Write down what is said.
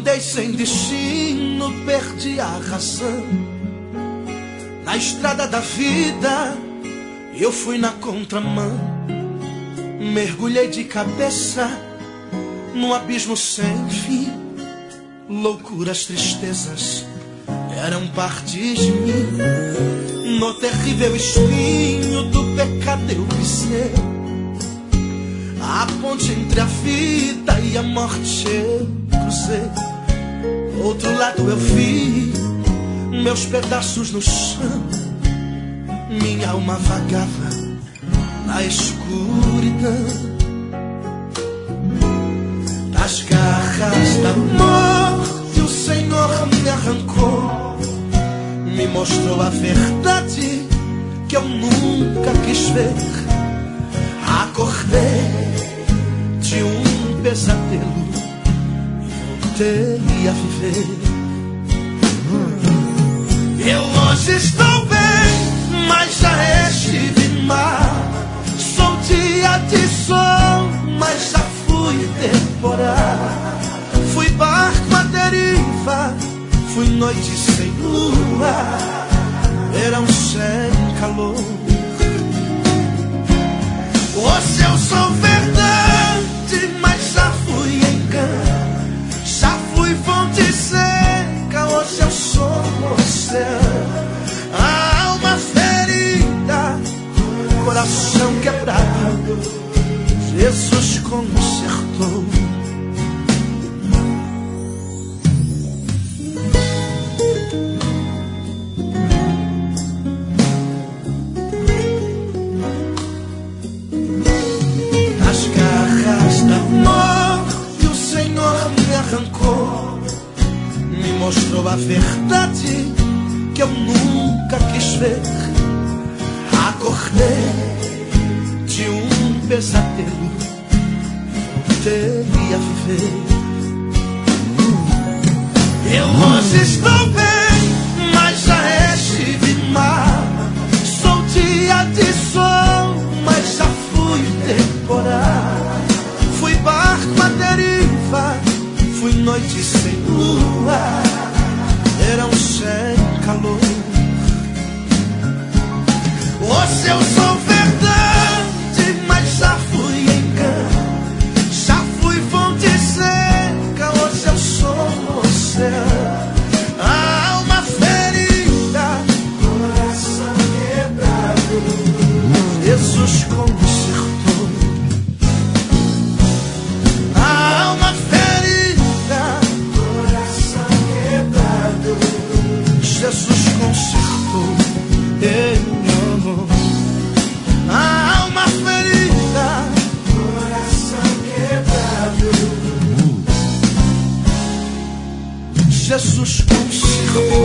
Andei sem destino, perdi a razão. Na estrada da vida eu fui na contramão. Mergulhei de cabeça num abismo sem fim. Loucuras, tristezas eram parte de mim. No terrível espinho do pecado eu pisei. A ponte entre a vida e a morte eu cruzei. Do outro lado eu vi meus pedaços no chão. Minha alma vagava na escuridão. Das garras da morte o Senhor me arrancou. Me mostrou a verdade que eu nunca quis ver. Acordei de um pesadelo e voltei a viver. Eu hoje estou bem, mas já estive mal. Sou dia de sol, mas já fui temporal. Fui barco à deriva, fui noite sem lua, verão sem calor. Hoje eu sou verdade, mas já fui engano. Já fui fonte seca, hoje eu sou oceano. A alma ferida, coração quebrado, Jesus consertou. Das garras da morte o Senhor me arrancou. Me mostrou a verdade que eu nunca quis ver. Acordei de um pesadelo, voltei a viver. Eu hoje estou bem, mas já estive mal. Sou dia de sol, mas já fui temporal. Fui barco à deriva, fui noite sem lua, verão sem calor. Hoje eu sou verdade, mas já fui engano. Já fui fonte seca, hoje eu sou oceano. A alma ferida, coração quebrado, Jesus consertou. A alma ferida, coração quebrado, Jesus consertou. A alma ferida, coração quebrado, Jesus consertou.